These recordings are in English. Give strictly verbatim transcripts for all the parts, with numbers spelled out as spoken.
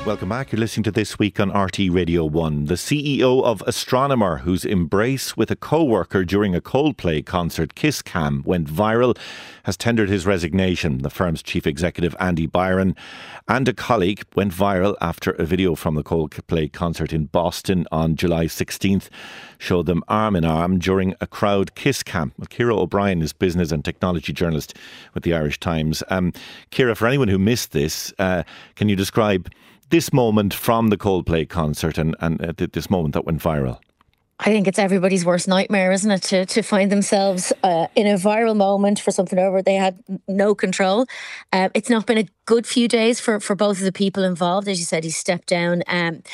Welcome back. You're listening to This Week on R T Radio one. The C E O of Astronomer, whose embrace with a co-worker during a Coldplay concert, Kiss Cam, went viral, has tendered his resignation. The firm's chief executive, Andy Byron, and a colleague went viral after a video from the Coldplay concert in Boston on July sixteenth showed them arm in arm during a crowd kiss cam. Well, Ciara O'Brien is business and technology journalist with the Irish Times. Um, Ciara, for anyone who missed this, uh, can you describe this moment from the Coldplay concert and, and uh, this moment that went viral? I think it's everybody's worst nightmare, isn't it, to to find themselves uh, in a viral moment for something over they had no control. Uh, it's not been a good few days for, for both of the people involved. As you said, he stepped down. Um,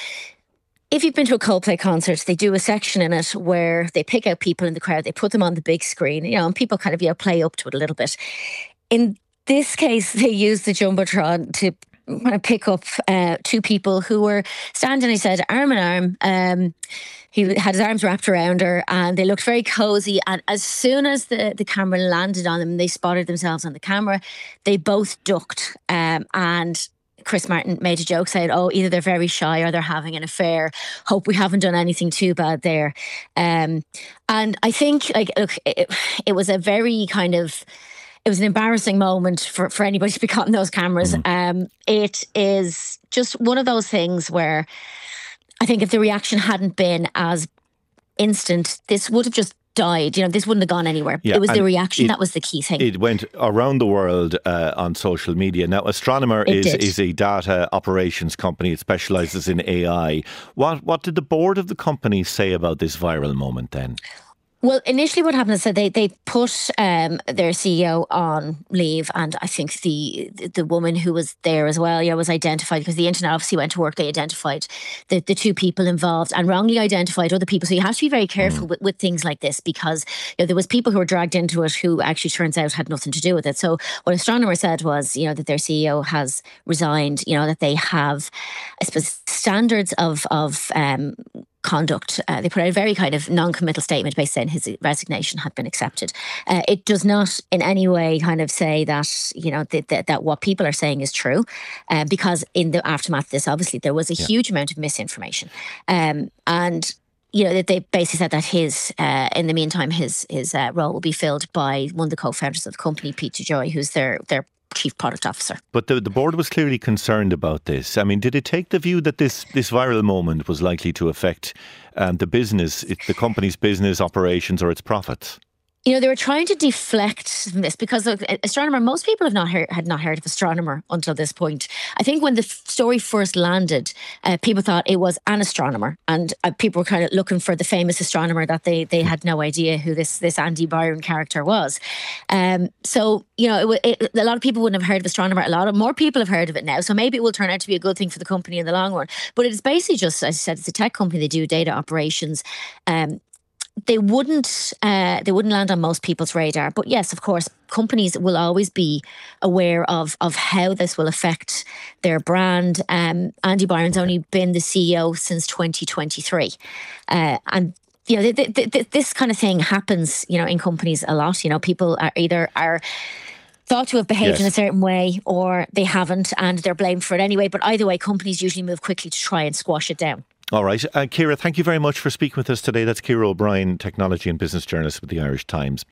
if you've been to a Coldplay concert, they do a section in it where they pick out people in the crowd, they put them on the big screen, you know, and people kind of, you know, play up to it a little bit. In this case, they used the Jumbotron to kind of pick up uh, two people who were standing, he said, arm in arm. Um, he had his arms wrapped around her and they looked very cosy. And as soon as the, the camera landed on them, they spotted themselves on the camera. They both ducked. Um, and Chris Martin made a joke saying, oh, either they're very shy or they're having an affair. Hope we haven't done anything too bad there. Um, and I think, like, look, it, it was a very kind of, it was an embarrassing moment for, for anybody to be caught in those cameras. Mm. Um, it is just one of those things where I think if the reaction hadn't been as instant, this would have just died. You know, this wouldn't have gone anywhere. Yeah, it was the reaction it, that was the key thing. It went around the world uh, on social media. Now, Astronomer is, is a data operations company. It specialises in A I. What, what did the board of the company say about this viral moment then? Well, initially what happened is that they, they put um, their C E O on leave, and I think the the woman who was there as well, yeah, was identified because the internet obviously went to work. They identified the, the two people involved and wrongly identified other people. So you have to be very careful mm. with, with things like this because, you know, there was people who were dragged into it who actually turns out had nothing to do with it. So what Astronomer said was, you know, that their C E O has resigned, you know, that they have, I suppose, standards of, of um, conduct. Uh, they put out a very kind of non-committal statement based saying his resignation had been accepted. Uh, it does not in any way kind of say that, you know, that, that, that what people are saying is true, uh, because in the aftermath of this, obviously, there was a yeah. huge amount of misinformation. Um, and you know, that they basically said that his, uh, in the meantime, his his uh, role will be filled by one of the co-founders of the company, Peter Joy, who's their their chief product officer. But the, the board was clearly concerned about this. I mean, did it take the view that this, this viral moment was likely to affect um, the business, it, the company's business operations or its profits? You know, they were trying to deflect this because look, Astronomer, most people have not heard, had not heard of Astronomer until this point. I think when the story first landed, uh, people thought it was an astronomer, and uh, people were kind of looking for the famous astronomer that they they had no idea who this this Andy Byron character was. Um, so, you know, it, it, a lot of people wouldn't have heard of Astronomer. A lot of more people have heard of it now. So maybe it will turn out to be a good thing for the company in the long run. But it's basically just, as I said, it's a tech company. They do data operations. Um, They wouldn't uh, they wouldn't land on most people's radar. But yes, of course, companies will always be aware of of how this will affect their brand. Um, Andy Byron's only been the C E O since twenty twenty-three. Uh, and, you know, th- th- th- this kind of thing happens, you know, in companies a lot. You know, people are either are thought to have behaved yes. in a certain way or they haven't and they're blamed for it anyway. But either way, companies usually move quickly to try and squash it down. All right. Uh, Ciara, thank you very much for speaking with us today. That's Ciara O'Brien, technology and business journalist with the Irish Times.